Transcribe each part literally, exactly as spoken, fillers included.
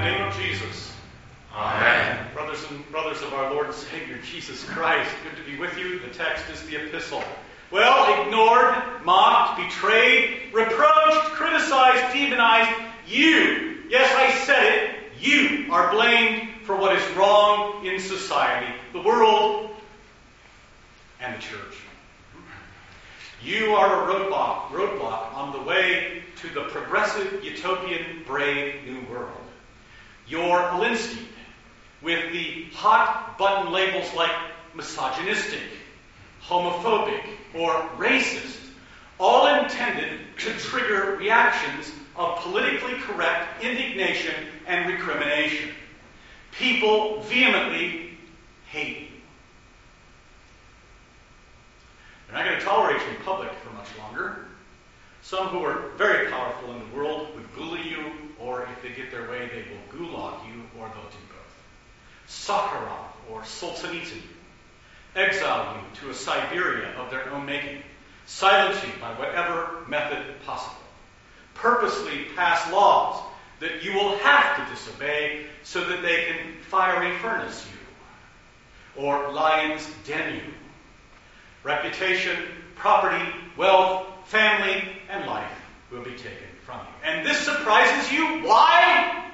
the name of Jesus. Amen. Brothers and brothers of our Lord and Savior Jesus Christ, good to be with you. The text is the epistle. Well, ignored, mocked, betrayed, reproached, criticized, demonized, you, yes, I said it, you are blamed for what is wrong in society, the world, and the church. You are a roadblock, roadblock on the way to the progressive, utopian, brave new world. You're Alinsky, with the hot button labels like misogynistic, homophobic, or racist, all intended to trigger reactions of politically correct indignation and recrimination. People vehemently hate you. They're not going to tolerate you in public for much longer. Some who are very powerful in the world would gula you, or if they get their way, they will gulag you, or they'll do both. Sakharov or Solzhenitsyn you. Exile you to a Siberia of their own making. Silence you by whatever method possible. Purposely pass laws that you will have to disobey so that they can fiery furnace you. Or lions den you. Reputation, property, wealth, family, and life will be taken from you. And this surprises you? Why?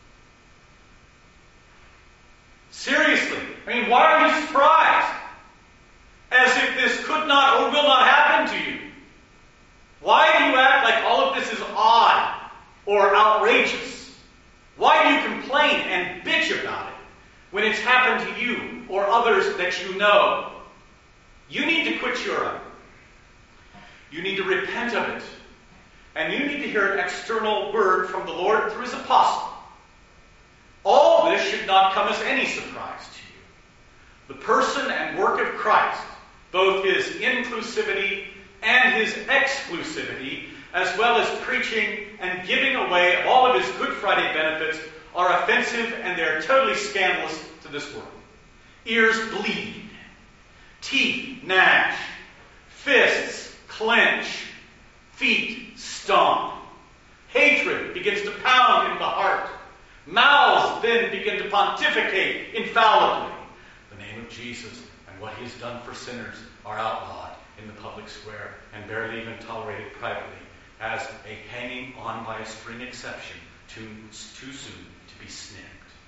Seriously. I mean, why are you surprised? As if this could not or will not happen to you. Why do you act like all of this is odd or outrageous? Why do you complain and bitch about it when it's happened to you or others that you know? You need to quit Europe. You need to repent of it. And you need to hear an external word from the Lord through his apostle. All this should not come as any surprise to you. The person and work of Christ, both his inclusivity and his exclusivity, as well as preaching and giving away of all of his Good Friday benefits, are offensive and they're totally scandalous to this world. Ears bleed. Teeth gnash. Fists clench. Feet stomp. Hatred begins to pound in the heart. Mouths then begin to pontificate infallibly. The name of Jesus and what he has done for sinners are outlawed in the public square and barely even tolerated privately as a hanging on by a string exception too, too soon to be snipped.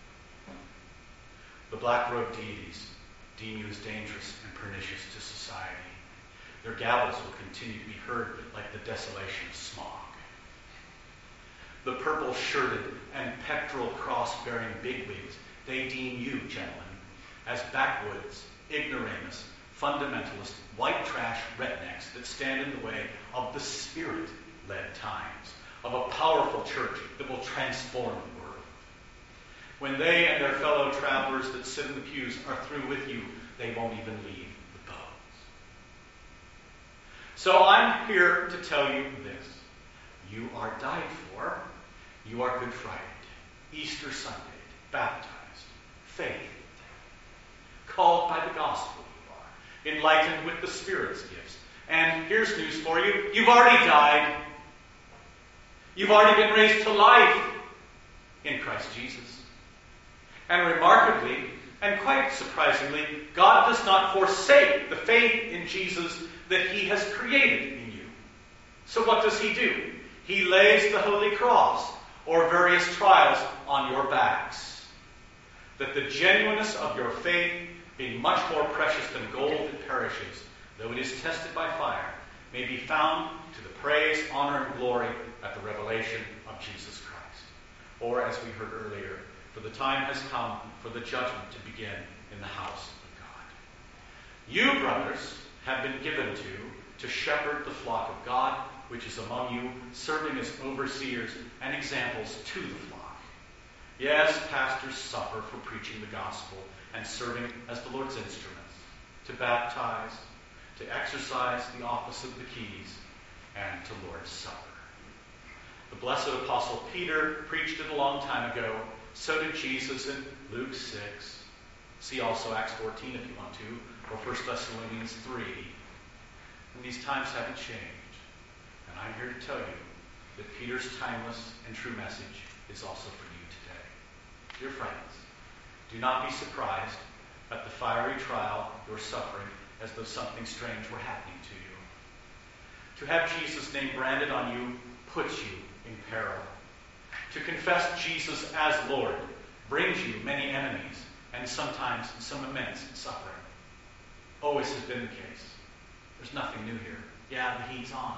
The black-robed deities deem you as dangerous and pernicious to society. Their gavels will continue to be heard like the desolation of smog. The purple-shirted and pectoral cross-bearing bigwigs, they deem you, gentlemen, as backwoods, ignoramus, fundamentalist, white trash rednecks that stand in the way of the Spirit-led times, of a powerful church that will transform the world. When they and their fellow travelers that sit in the pews are through with you, they won't even leave the bones. So I'm here to tell you this. You are died for. You are Good Friday, Easter Sunday, baptized, faith, called by the gospel you are, enlightened with the Spirit's gifts. And here's news for you. You've already died. You've already been raised to life in Christ Jesus. And remarkably, and quite surprisingly, God does not forsake the faith in Jesus that he has created in you. So what does he do? He lays the Holy Cross or various trials on your backs, that the genuineness of your faith, being much more precious than gold that perishes, though it is tested by fire, may be found to the praise, honor, and glory at the revelation of Jesus Christ. Or, as we heard earlier, for the time has come for the judgment to begin in the house of God. You, brothers, have been given to, to shepherd the flock of God, which is among you, serving as overseers and examples to the flock. Yes, pastors suffer for preaching the gospel and serving as the Lord's instruments, to baptize, to exercise the office of the keys, and to Lord's Supper. The blessed Apostle Peter preached it a long time ago. So did Jesus in Luke six. See also Acts fourteen if you want to, or First Thessalonians three. And these times haven't changed. And I'm here to tell you that Peter's timeless and true message is also for you today. Dear friends, do not be surprised at the fiery trial you're suffering as though something strange were happening to you. To have Jesus' name branded on you puts you in peril. To confess Jesus as Lord brings you many enemies and sometimes some immense suffering. Always has been the case. There's nothing new here. Yeah, the heat's on.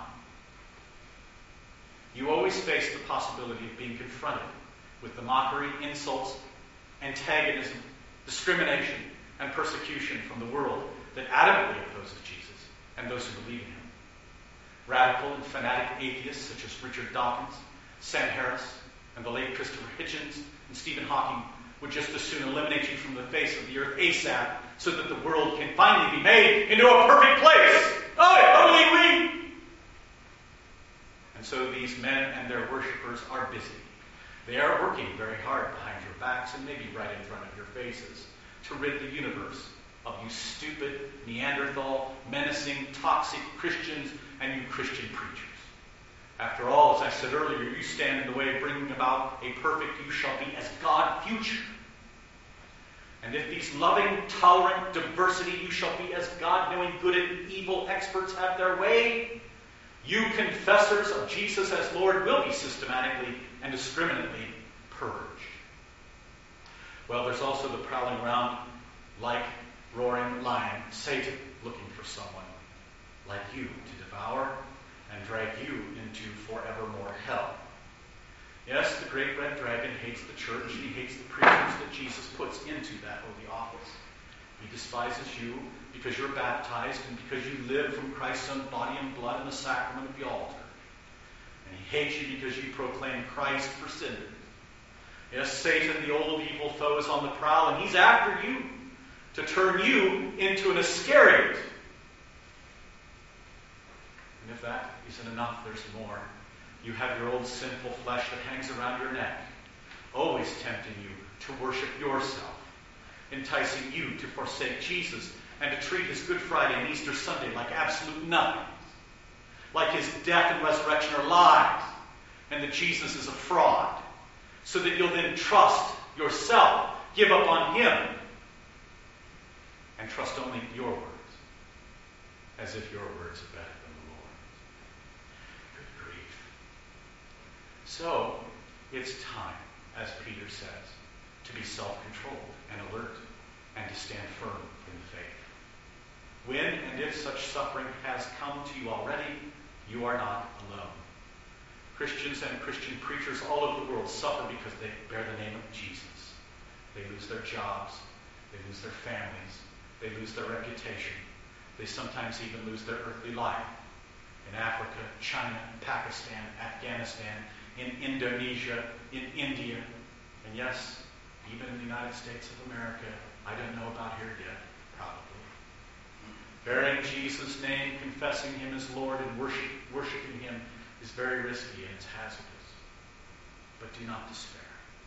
You always face the possibility of being confronted with the mockery, insults, antagonism, discrimination, and persecution from the world that adamantly opposes Jesus and those who believe in him. Radical and fanatic atheists such as Richard Dawkins, Sam Harris, and the late Christopher Hitchens and Stephen Hawking would just as soon eliminate you from the face of the earth ASAP so that the world can finally be made into a perfect place. Oh, oui, oui. And so these men and their worshippers are busy. They are working very hard behind your backs and maybe right in front of your faces to rid the universe of you stupid, Neanderthal, menacing, toxic Christians and you Christian preachers. After all, as I said earlier, you stand in the way of bringing about a perfect you shall be as God future. And if these loving, tolerant, diversity you shall be as God knowing good and evil experts have their way, you confessors of Jesus as Lord will be systematically and discriminately purged. Well, there's also the prowling around like roaring lion, Satan, looking for someone like you to devour and drag you into forevermore hell. Yes, the great red dragon hates the church, and he hates the preachers that Jesus puts into that holy office. He despises you because you're baptized and because you live from Christ's own body and blood in the sacrament of the altar. And he hates you because you proclaim Christ for sinners. Yes, Satan, the old evil foe, is on the prowl, and he's after you to turn you into an Iscariot. And if that isn't enough, there's more. You have your old sinful flesh that hangs around your neck, always tempting you to worship yourself, enticing you to forsake Jesus and to treat his Good Friday and Easter Sunday like absolute nothing, like his death and resurrection are lies, and that Jesus is a fraud, so that you'll then trust yourself, give up on him, and trust only your words, as if your words are better than the Lord's. Good grief. So, it's time, as Peter says, to be self-controlled and alert, and to stand firm in the faith. When and if such suffering has come to you already, you are not alone. Christians and Christian preachers all over the world suffer because they bear the name of Jesus. They lose their jobs. They lose their families. They lose their reputation. They sometimes even lose their earthly life. In Africa, China, Pakistan, Afghanistan, in Indonesia, in India, and yes, even in the United States of America, I don't know about here yet, probably. Bearing Jesus' name, confessing him as Lord, and worship, worshiping him is very risky and it's hazardous. But do not despair.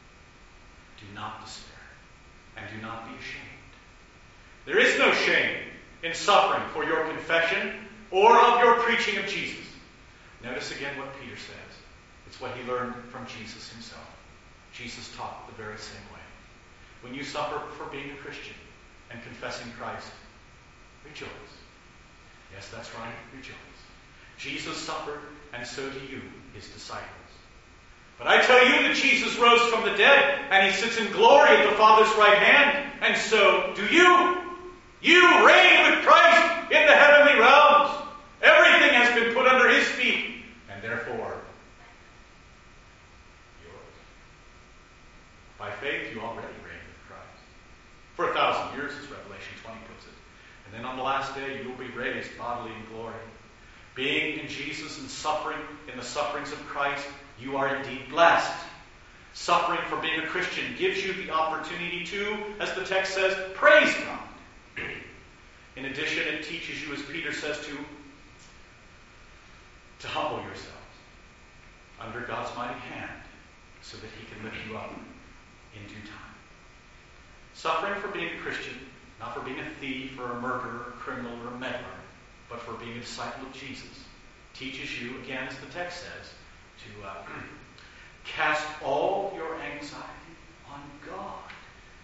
Do not despair. And do not be ashamed. There is no shame in suffering for your confession or of your preaching of Jesus. Notice again what Peter says. It's what he learned from Jesus himself. Jesus taught the very same way. When you suffer for being a Christian and confessing Christ, rejoice. Yes, that's right, rejoice. Jesus suffered, and so do you, his disciples. But I tell you that Jesus rose from the dead, and he sits in glory at the Father's right hand, and so do you. You reign with Christ in the heavenly realms. Everything has been put under his feet, and therefore yours. By faith, you already reign with Christ. For a thousand years, as Revelation twenty puts it. And then on the last day, you will be raised bodily in glory. Being in Jesus and suffering in the sufferings of Christ, you are indeed blessed. Suffering for being a Christian gives you the opportunity to, as the text says, praise God. In addition, it teaches you, as Peter says, to, to humble yourselves under God's mighty hand so that he can lift you up in due time. Suffering for being a Christian, not for being a thief or a murderer, a criminal or a meddler, but for being a disciple of Jesus, teaches you, again, as the text says, to uh, cast all your anxiety on God.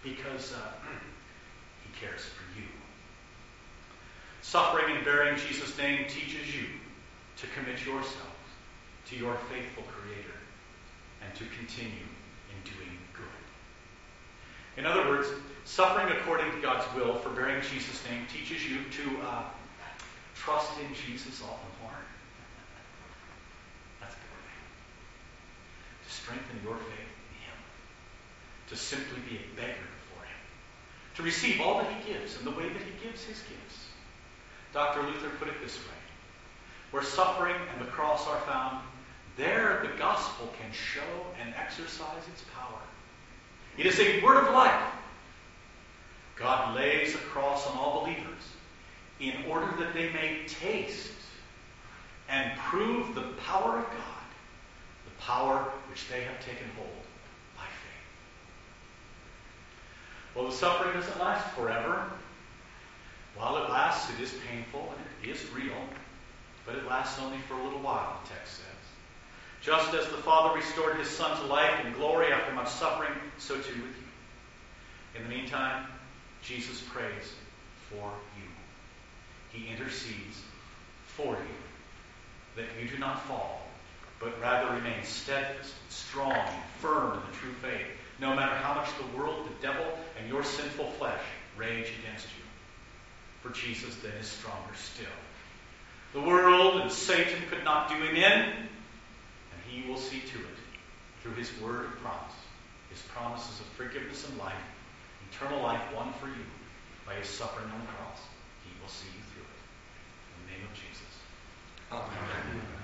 because uh, he cares for you. Suffering and bearing Jesus' name teaches you to commit yourselves to your faithful Creator and to continue in doing good. In other words, suffering according to God's will for bearing Jesus' name teaches you to uh, trust in Jesus all the more. That's boring. To strengthen your faith in Him. To simply be a beggar for Him. To receive all that He gives in the way that He gives His gifts. Doctor Luther put it this way: where suffering and the cross are found, there the gospel can show and exercise its power. It is a word of life. God lays a cross on all believers in order that they may taste and prove the power of God, the power which they have taken hold by faith. Well, the suffering doesn't last forever. While it lasts, it is painful and it is real, but it lasts only for a little while, the text says. Just as the Father restored His Son to life and glory after much suffering, so too with you. In the meantime, Jesus prays for you. He intercedes for you, that you do not fall, but rather remain steadfast, strong, and firm in the true faith, no matter how much the world, the devil, and your sinful flesh rage against you. For Jesus then is stronger still. The world and Satan could not do Him in, and He will see to it through His word of promise, His promises of forgiveness and life, eternal life won for you by His suffering on the cross. He will see you through it. In the name of Jesus. Amen.